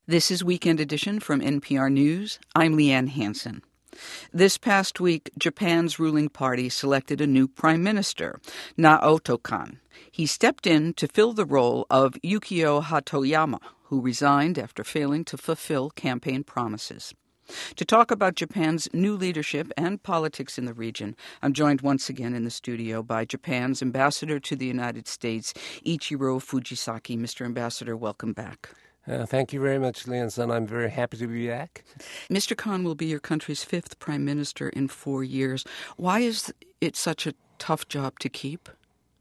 This is Weekend Edition from NPR News. I'm Leanne Hansen. This past week, Japan's ruling party selected a new prime minister, Naoto Kan. He stepped in to fill the role of Yukio Hatoyama, who resigned after failing to fulfill campaign promises. To talk about Japan's new leadership and politics in the region, I'm joined once again in the studio by Japan's ambassador to the United States, Ichiro Fujisaki. Mr. Ambassador, welcome back. Thank you very much, Leanne. I'm very happy to be back. Mr. Kan will be your country's fifth prime minister in 4 years. Why is it such a tough job to keep?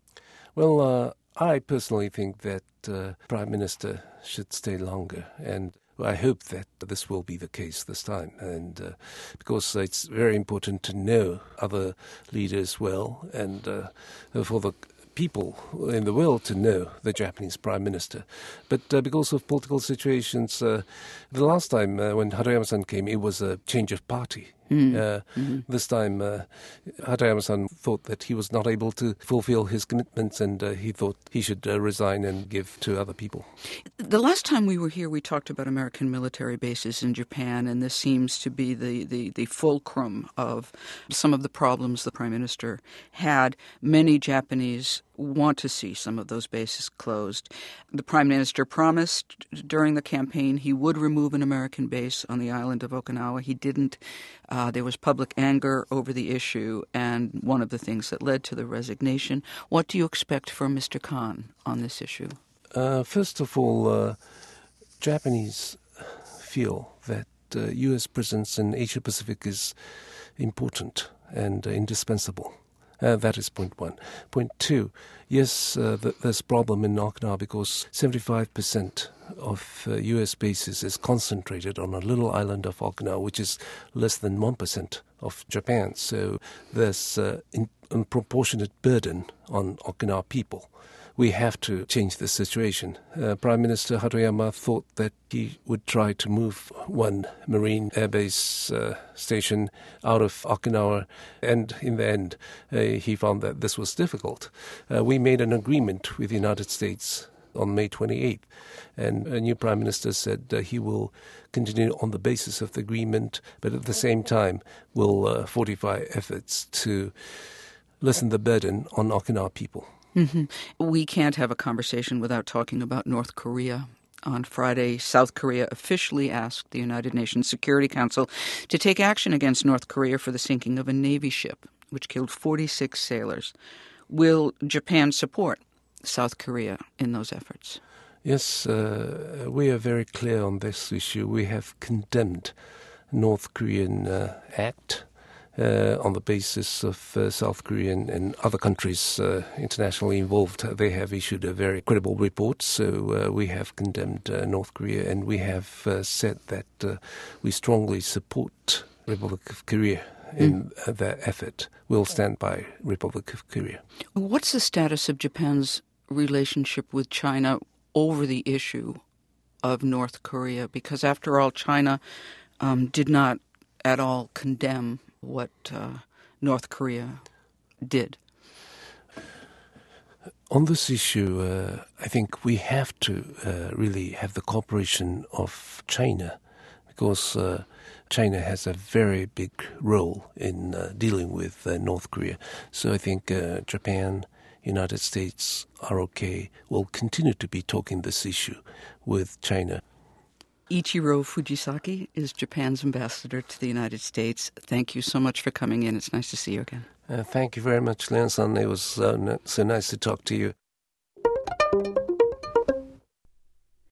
Well, I personally think that prime minister should stay longer, and I hope that this will be the case this time, and because it's very important to know other leaders well, and for the people in the world to know the Japanese prime minister. But because of political situations, the last time when Hatoyama-san came, it was a change of party. This time, Hatoyama-san thought that he was not able to fulfill his commitments, and he thought he should resign and give to other people. The last time we were here, we talked about American military bases in Japan, and this seems to be the fulcrum of some of the problems the prime minister had. Many Japanese want to see some of those bases closed. The prime minister promised during the campaign he would remove an American base on the island of Okinawa. He didn't. There was public anger over the issue, and one of the things that led to the resignation. What do you expect from Mr. Kan on this issue? First of all, Japanese feel that U.S. presence in Asia-Pacific is important and indispensable. That is point one. Point two, yes, there's a problem in Okinawa because 75% of U.S. bases is concentrated on a little island of Okinawa, which is less than 1% of Japan. So there's an unproportionate burden on Okinawa people. We have to change the situation. Prime Minister Hatoyama thought that he would try to move one Marine Air Base station out of Okinawa, and in the end, he found that this was difficult. We made an agreement with the United States on May 28th, and a new Prime Minister said he will continue on the basis of the agreement, but at the same time will fortify efforts to lessen the burden on Okinawa people. Mm-hmm. We can't have a conversation without talking about North Korea. On Friday, South Korea officially asked the United Nations Security Council to take action against North Korea for the sinking of a Navy ship, which killed 46 sailors. Will Japan support South Korea in those efforts? Yes, we are very clear on this issue. We have condemned North Korean act. On the basis of South Korea and other countries internationally involved. They have issued a very credible report, so we have condemned North Korea, and we have said that we strongly support Republic of Korea in their effort. We'll stand by Republic of Korea. What's the status of Japan's relationship with China over the issue of North Korea? Because after all, China did not at all condemn what North Korea did. On this issue, I think we have to really have the cooperation of China, because China has a very big role in dealing with North Korea. So I think Japan, United States, ROK will continue to be talking this issue with China. Ichiro Fujisaki is Japan's ambassador to the United States. Thank you so much for coming in. It's nice to see you again. Thank you very much, Leanne. It was so nice to talk to you.